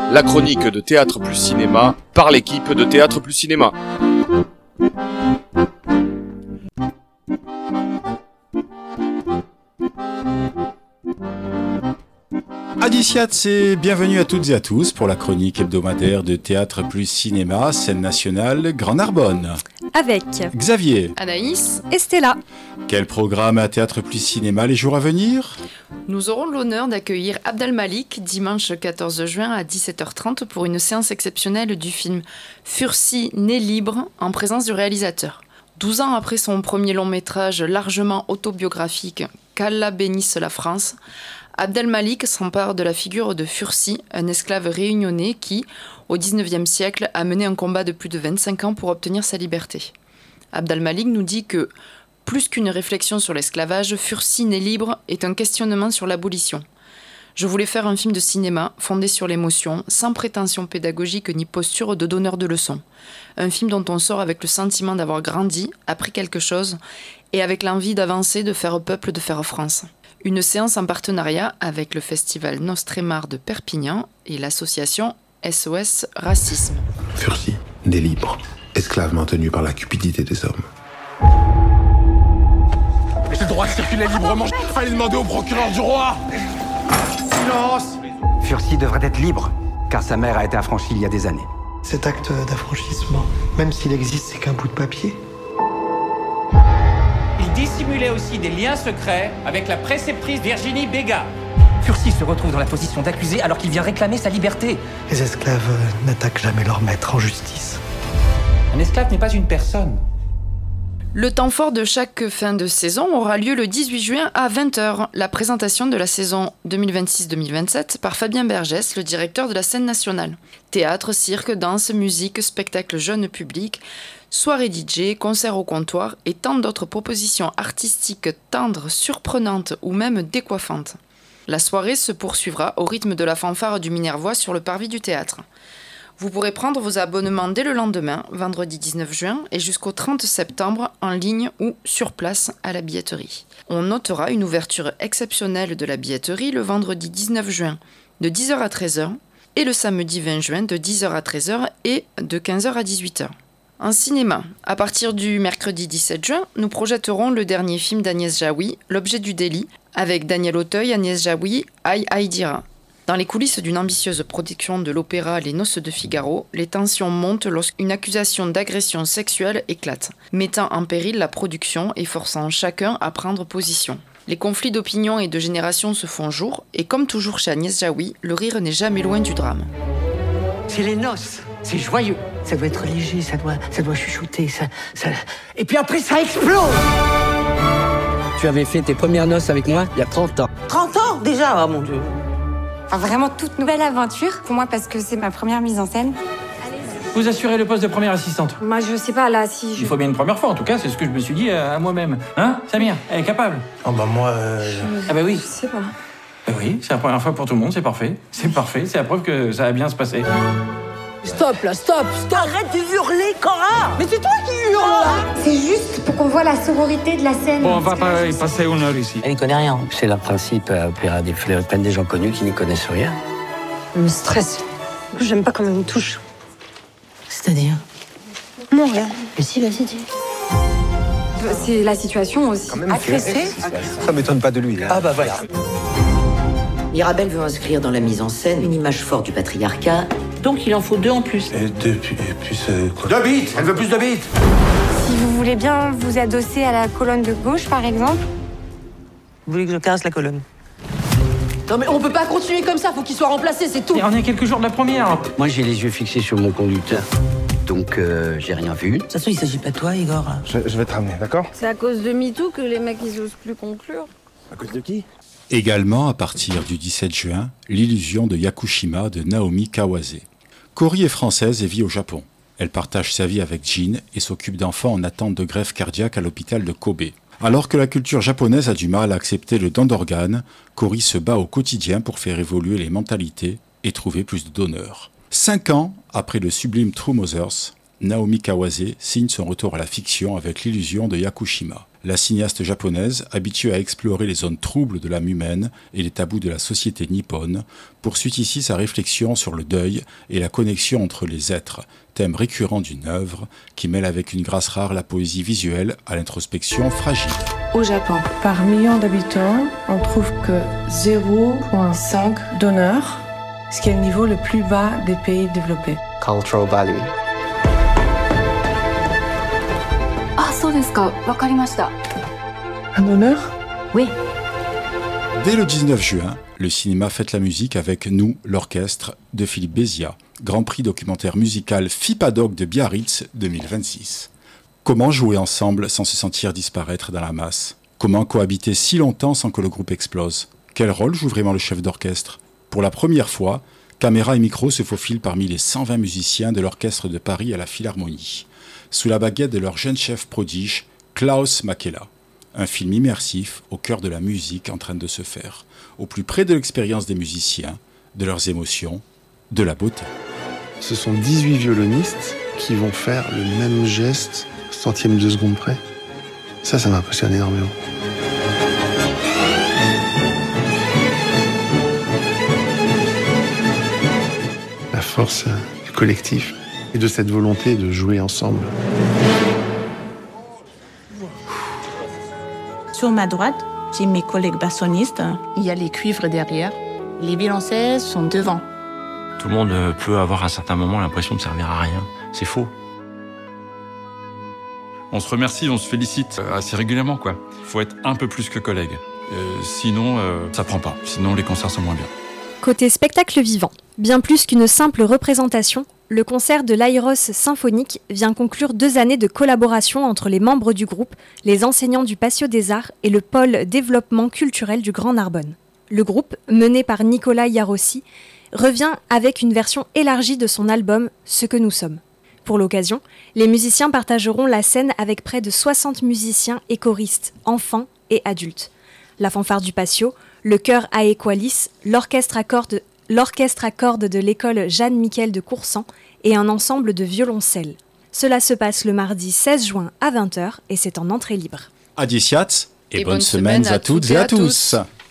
la chronique de Théâtre plus Cinéma par l'équipe de Théâtre plus Cinéma. Adiciat, c'est bienvenue à toutes et à tous pour la chronique hebdomadaire de Théâtre plus Cinéma, scène nationale, Grand Narbonne. Avec Xavier, Anaïs et Stella. Quel programme à Théâtre plus Cinéma les jours à venir ? Nous aurons l'honneur d'accueillir Abdelmalik dimanche 14 juin à 17h30 pour une séance exceptionnelle du film Fursi, né libre, en présence du réalisateur. 12 ans après son premier long métrage largement autobiographique Qu'Allah bénisse la France, Abdelmalik s'empare de la figure de Fursi, un esclave réunionnais qui, au XIXe siècle, a mené un combat de plus de 25 ans pour obtenir sa liberté. Abdelmalik nous dit que, plus qu'une réflexion sur l'esclavage, Fursi né libre est un questionnement sur l'abolition. Je voulais faire un film de cinéma fondé sur l'émotion, sans prétention pédagogique ni posture de donneur de leçons. Un film dont on sort avec le sentiment d'avoir grandi, appris quelque chose, et avec l'envie d'avancer, de faire peuple, de faire France. Une séance en partenariat avec le festival Nostrémar de Perpignan et l'association SOS Racisme. Fursi, né libre, esclave maintenu par la cupidité des hommes. J'ai le droit de circuler librement. Allez demander au procureur du roi. Silence. Fursi devrait être libre, car sa mère a été affranchie il y a des années. Cet acte d'affranchissement, même s'il existe, c'est qu'un bout de papier. Il dissimulait aussi des liens secrets avec la préceptrice Virginie Béga. Fursi se retrouve dans la position d'accusé alors qu'il vient réclamer sa liberté. Les esclaves n'attaquent jamais leur maître en justice. Un esclave n'est pas une personne. Le temps fort de chaque fin de saison aura lieu le 18 juin à 20h, la présentation de la saison 2026-2027 par Fabien Bergès, le directeur de la scène nationale. Théâtre, cirque, danse, musique, spectacle jeune public, soirée DJ, concert au comptoir et tant d'autres propositions artistiques tendres, surprenantes ou même décoiffantes. La soirée se poursuivra au rythme de la fanfare du Minervois sur le parvis du théâtre. Vous pourrez prendre vos abonnements dès le lendemain, vendredi 19 juin, et jusqu'au 30 septembre, en ligne ou sur place à la billetterie. On notera une ouverture exceptionnelle de la billetterie le vendredi 19 juin, de 10h à 13h, et le samedi 20 juin, de 10h à 13h et de 15h à 18h. En cinéma, à partir du mercredi 17 juin, nous projetterons le dernier film d'Agnès Jaoui, L'objet du délit, avec Daniel Auteuil, Agnès Jaoui, Aïe Aïe Dira. Dans les coulisses d'une ambitieuse production de l'opéra Les Noces de Figaro, les tensions montent lorsqu'une accusation d'agression sexuelle éclate, mettant en péril la production et forçant chacun à prendre position. Les conflits d'opinion et de génération se font jour, et comme toujours chez Agnès Jaoui, le rire n'est jamais loin du drame. C'est les noces, c'est joyeux. Ça doit être léger, ça doit chuchoter, ça... Et puis après, ça explose. Tu avais fait tes premières noces avec moi il y a 30 ans. 30 ans déjà, oh mon Dieu. Vraiment toute nouvelle aventure pour moi parce que c'est ma première mise en scène. Vous assurez le poste de première assistante. Moi je sais pas là si je... Il faut bien une première fois en tout cas, c'est ce que je me suis dit à moi-même. Hein, Samir, elle est capable. Oh bah moi... Ah bah oui. Je sais pas. Bah oui, c'est la première fois pour tout le monde, c'est parfait. C'est parfait, c'est la preuve que ça va bien se passer. Stop là, stop. Arrête de hurler, Cora. Mais c'est toi qui hurles là. C'est juste pour qu'on voit la sororité de la scène. Bon, on va pas y passer une heure ici. Elle n'y connaît rien. C'est le principe à opéra des fleurs, peine des gens connus qui n'y connaissent rien. Je me stresse. J'aime pas quand on me touche. C'est-à-dire? Non, rien. Mais si, vas-y, dis. C'est la situation aussi. Agressé. Ça m'étonne pas de lui. Ah bah voilà. Mirabel veut inscrire dans la mise en scène une image forte du patriarcat, donc il en faut 2 en plus. Et puis quoi? 2 bits. Elle veut plus de bits. Si vous voulez bien vous adosser à la colonne de gauche par exemple. Vous voulez que je casse la colonne? Non mais on peut pas continuer comme ça, faut qu'il soit remplacé, c'est tout. Et on est quelques jours de la première. Moi, j'ai les yeux fixés sur mon conducteur. Donc, j'ai rien vu. De toute façon, il s'agit pas de toi, Igor. Je vais te ramener, d'accord? C'est à cause de MeToo que les mecs ils osent plus conclure. À cause de qui? Également, à partir du 17 juin, L'illusion de Yakushima de Naomi Kawase. Cory est française et vit au Japon. Elle partage sa vie avec Jin et s'occupe d'enfants en attente de greffe cardiaque à l'hôpital de Kobe. Alors que la culture japonaise a du mal à accepter le don d'organes, Cory se bat au quotidien pour faire évoluer les mentalités et trouver plus de donneurs. 5 ans après le sublime True Mothers, Naomi Kawase signe son retour à la fiction avec L'illusion de Yakushima. La cinéaste japonaise, habituée à explorer les zones troubles de l'âme humaine et les tabous de la société nippone, poursuit ici sa réflexion sur le deuil et la connexion entre les êtres, thème récurrent d'une œuvre qui mêle avec une grâce rare la poésie visuelle à l'introspection fragile. Au Japon, par million d'habitants, on trouve que 0,5 donneurs, ce qui est le niveau le plus bas des pays développés. Cultural value. Un donneur ? Oui. Dès le 19 juin, le cinéma fête la musique avec Nous, l'orchestre de Philippe Béziat, Grand Prix documentaire musical FIPADOC de Biarritz 2026. Comment jouer ensemble sans se sentir disparaître dans la masse ? Comment cohabiter si longtemps sans que le groupe explose ? Quel rôle joue vraiment le chef d'orchestre ? Pour la première fois, caméra et micro se faufilent parmi les 120 musiciens de l'orchestre de Paris à la Philharmonie, sous la baguette de leur jeune chef prodige, Klaus Makela. Un film immersif au cœur de la musique en train de se faire, au plus près de l'expérience des musiciens, de leurs émotions, de la beauté. Ce sont 18 violonistes qui vont faire le même geste, centième de seconde près. Ça m'impressionne énormément. La force du collectif et de cette volonté de jouer ensemble. Sur ma droite, j'ai mes collègues bassonistes. Il y a les cuivres derrière. Les violoncelles sont devant. Tout le monde peut avoir à un certain moment l'impression de servir à rien. C'est faux. On se remercie, on se félicite assez régulièrement, quoi. Faut être un peu plus que collègues. Sinon, ça prend pas. Sinon, les concerts sont moins bien. Côté spectacle vivant, bien plus qu'une simple représentation, le concert de l'Aïros Symphonique vient conclure 2 années de collaboration entre les membres du groupe, les enseignants du Patio des Arts et le pôle développement culturel du Grand Narbonne. Le groupe, mené par Nicolas Yarossi, revient avec une version élargie de son album « Ce que nous sommes ». Pour l'occasion, les musiciens partageront la scène avec près de 60 musiciens et choristes, enfants et adultes. La fanfare du Patio, le chœur Aequalis, l'orchestre à cordes de l'école Jeanne-Michel de Coursan et un ensemble de violoncelles. Cela se passe le mardi 16 juin à 20h et c'est en entrée libre. Adiciat et bonne semaine à toutes et à tous.